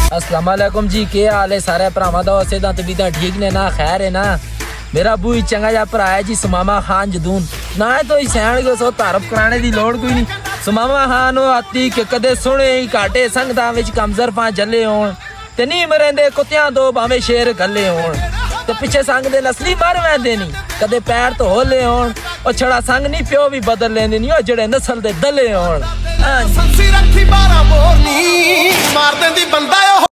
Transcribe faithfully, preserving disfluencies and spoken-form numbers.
अस्सलाम वालेकुम जी, क्या हाल है सारे भरावां दा? उसे दा तबीयतां ठीक ने ना? खैर है ना? मेरा बूई चंगा जा भरा है जी सुमामा खान जदून ना है तो सैन को सो तारफ कराने दी लोड़ कोई नहीं। सुमामा खान वो आती कि कदे सुने ही घाटे संगतां विच कमजरफां जले होण ते नी मरेंदे कुत्तियां दो भावें शेर गले होण ते पिछे संग दे नस्ली मर वैंदे नी कदे पैर तो होले होण ओ छड़ा संग नी प्यो भी बदल लेंदे नी ओ जेड़े नस्ल दे दले होण। संसी रखी बारह मोरनी मार देंदी बंदा